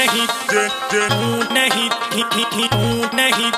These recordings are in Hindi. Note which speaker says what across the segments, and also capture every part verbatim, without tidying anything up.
Speaker 1: नहीं नहीं नहीं नहीं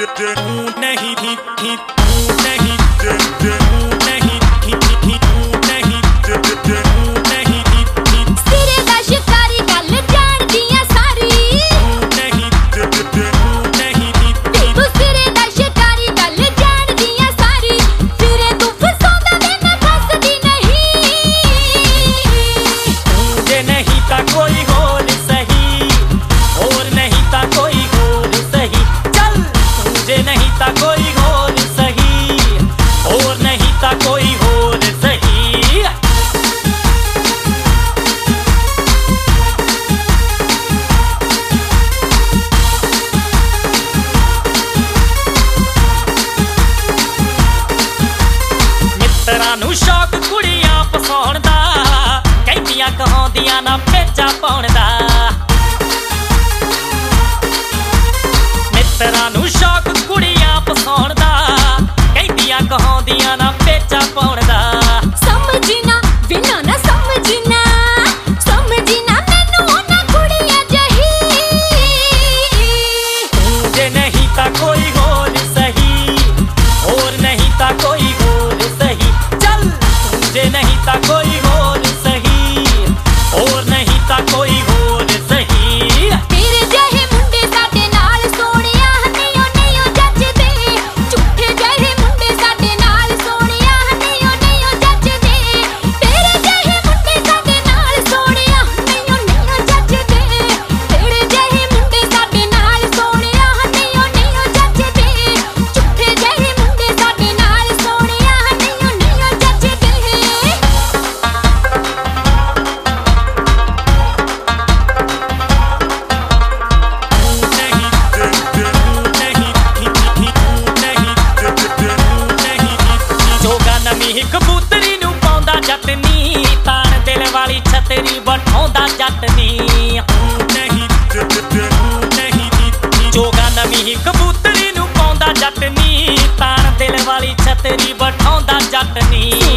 Speaker 1: शौक कुड़ियां पसाउण दा कहदियां कहाउंदियां ना भेजा पाउण दा मित्तरां नूं शौक कुड़ियां पसाउण दा कहदियां कहाउंदियां ना भेजा पाउण दा
Speaker 2: समझना बिना ना समझना समझना मैनू ना कुड़ियां जही
Speaker 1: जे नहीं ता कोई होर सही और नहीं ता कोई होर सही जे नहीं ता कोई होर सही और नहीं ता कोई होर सही
Speaker 2: तेरे जहे मुंडे साडे नाल सोहणिया नहीं ओ नहीं ओ जचदे झूठे जहे मुंडे साडे नाल सोहणिया नहीं ओ नहीं ओ जचदे तेरे जहे मुंडे साडे नाल सोहणिया नहीं ओ नहीं ओ जचदे तेरे जहे मुंडे साडे नाल सोहणिया नहीं ओ नहीं ओ जचदे झूठे जहे मुंडे साडे नाल सोहणिया नहीं ओ नहीं ओ जचदे
Speaker 1: कबूतरी नूं पाउंदा जट नी ताण दिल वाली छतरी बठाउंदा जट नी जोगा नवीं कबूतरी नूं पाउंदा जट नी ताण दिल वाली छतरी बठाउंदा जट नी।